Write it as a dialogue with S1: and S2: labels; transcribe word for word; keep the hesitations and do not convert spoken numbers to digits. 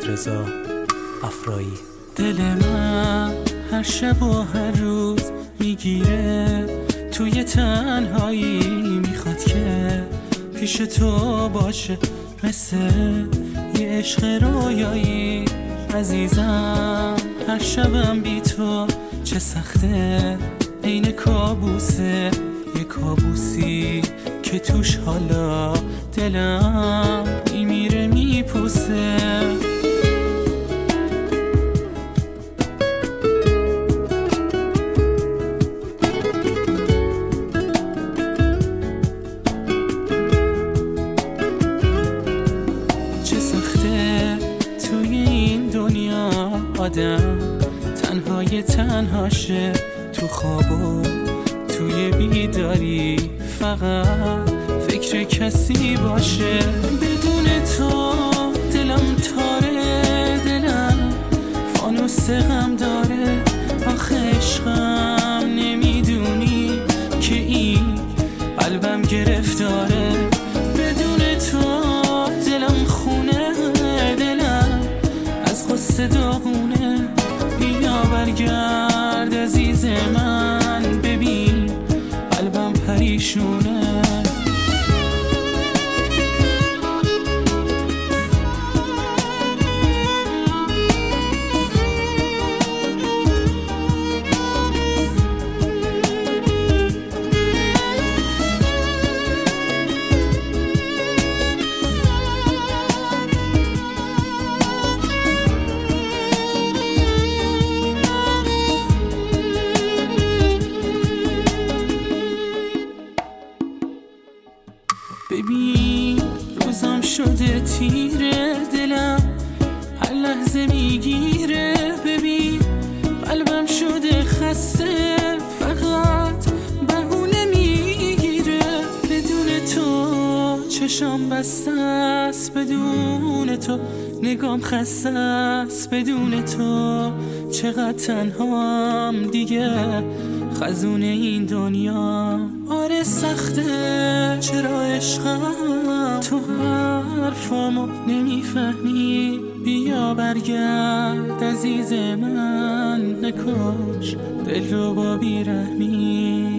S1: محمد رضا افرایی.
S2: دل من هر شب و هر روز میگیره توی تنهایی، میخواد که پیش تو باشه مثل یه عشق رویایی. عزیزم هر شبم بی تو چه سخته، عین کابوسه، یه کابوسی که توش حالا دلم میمیره میپوسه. چه سخته توی این دنیا آدم تنهای تنهاشه، تو خوابو توی بیداری فقط فکر کسی باشه. بدون تو دلم تاره، دلم فانوس غم داره. آخه عشقم نمیدونی که این قلبم گرفتاره. بدون تو دلم خونه، دلم از غصه داغونه. بیا برگرد عزیز من، ببین قلبم پریشونه. ببین روزم شده تیره، دلم هر لحظه میگیره. ببین قلبم شده خسته، فقط بهونه میگیره. بدون تو چشام بسته است، بدون تو نگام خسته است. بدون تو چقدر تنهام دیگه، خزون این دنیا. آره سخته چرا عشقم تو حرفامو نمیفهمی. بیا برگرد عزیز من، نکش دل رو با بیرحمی.